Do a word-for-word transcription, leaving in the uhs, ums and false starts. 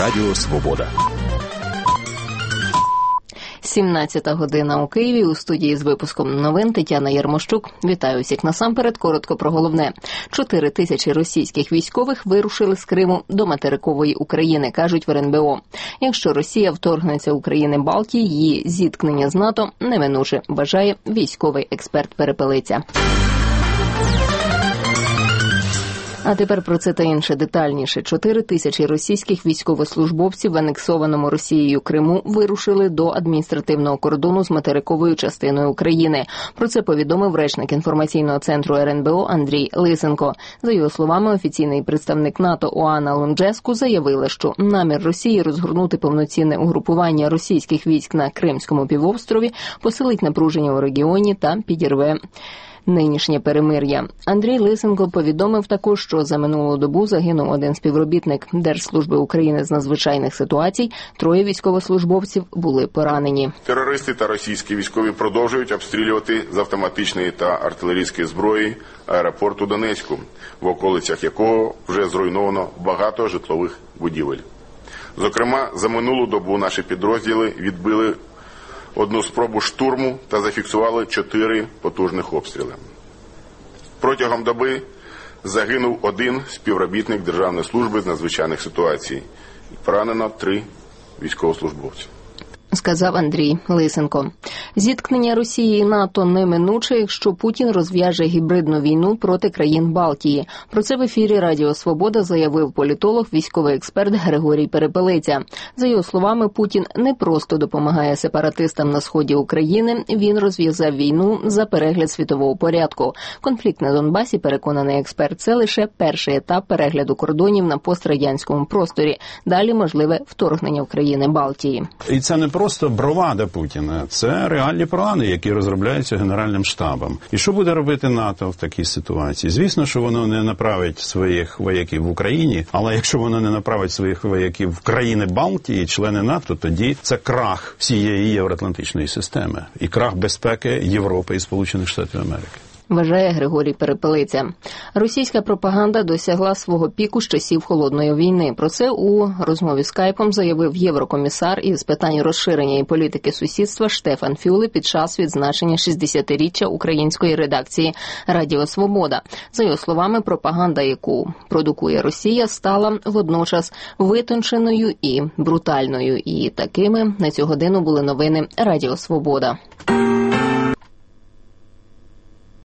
Радіо Свобода. сімнадцята година у Києві. У студії з випуском новин Тетяна Ярмощук. Вітаю всіх. Насамперед, коротко про головне. Чотири тисячі російських військових вирушили з Криму до материкової України, кажуть в ер ен бе о. Якщо Росія вторгнеться у країни Балтії, її зіткнення з НАТО неминуче, вважає військовий експерт Перепелиця. А тепер про це та інше детальніше. Чотири тисячі російських військовослужбовців в анексованому Росією Криму вирушили до адміністративного кордону з материковою частиною України. Про це повідомив речник інформаційного центру ер ен бе о Андрій Лисенко. За його словами, офіційний представник НАТО Оана Лунджеску заявила, що намір Росії розгорнути повноцінне угрупування російських військ на Кримському півострові посилить напруження у регіоні та підірве нинішнє перемир'я. Андрій Лисенко повідомив також, що за минулу добу загинув один співробітник Держслужби України з надзвичайних ситуацій, троє військовослужбовців були поранені. Терористи та російські військові продовжують обстрілювати з автоматичної та артилерійської зброї аеропорт у Донецьку, в околицях якого вже зруйновано багато житлових будівель. Зокрема, за минулу добу наші підрозділи відбили одну спробу штурму та зафіксували чотири потужних обстріли. Протягом доби загинув один співробітник Державної служби з надзвичайних ситуацій. Поранено три військовослужбовці. Сказав Андрій Лисенко. Зіткнення Росії і НАТО неминуче, якщо Путін розв'яже гібридну війну проти країн Балтії. Про це в ефірі Радіо Свобода заявив політолог, військовий експерт Григорій Перепелиця. За його словами, Путін не просто допомагає сепаратистам на сході України, він розв'язав війну за перегляд світового порядку. Конфлікт на Донбасі, переконаний експерт, це лише перший етап перегляду кордонів на пострадянському просторі. Далі можливе вторгнення в країни Балтії. І це не просто бравада Путіна, це реальні плани, які розробляються Генеральним штабом. І що буде робити НАТО в такій ситуації? Звісно, що воно не направить своїх вояків в Україні, але якщо воно не направить своїх вояків в країни Балтії, члени НАТО, тоді це крах всієї євроатлантичної системи і крах безпеки Європи і Сполучених Штатів Америки. Вважає Григорій Перепелиця. Російська пропаганда досягла свого піку з часів Холодної війни. Про це у розмові скайпом заявив єврокомісар із питань розширення і політики сусідства Штефан Фюле під час відзначення шістдесятиріччя української редакції Радіо Свобода. За його словами, пропаганда, яку продукує Росія, стала водночас витонченою і брутальною. І такими на цю годину були новини Радіо Свобода.